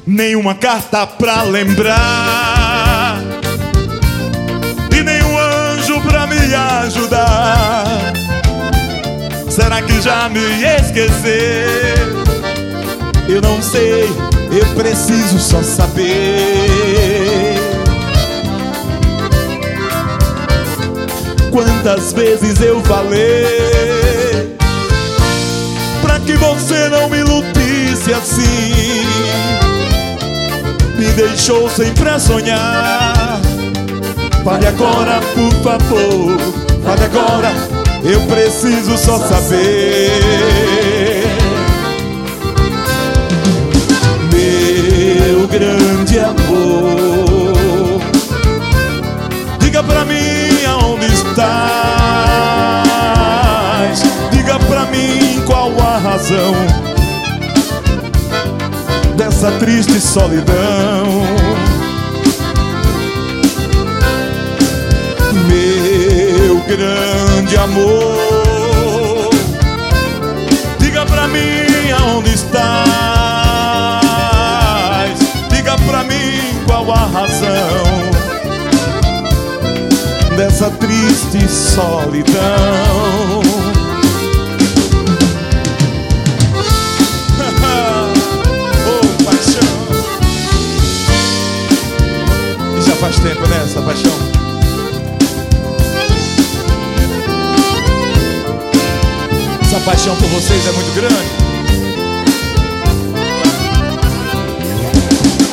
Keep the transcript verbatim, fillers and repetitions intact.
nenhuma carta pra lembrar, e nenhum anjo pra me ajudar. Será que já me esqueceu? Eu não sei, eu preciso só saber. Quantas vezes eu falei pra que você não me iludisse assim, me deixou sempre a sonhar. Fale agora, por favor, fale agora, eu preciso só saber. Meu grande amor, diga pra mim aonde estás, diga pra mim qual a razão dessa triste solidão. Meu grande amor, diga pra mim aonde estás, diga pra mim qual a razão dessa triste solidão. Oh, paixão. E já faz tempo, né, essa paixão? Essa paixão por vocês é muito grande.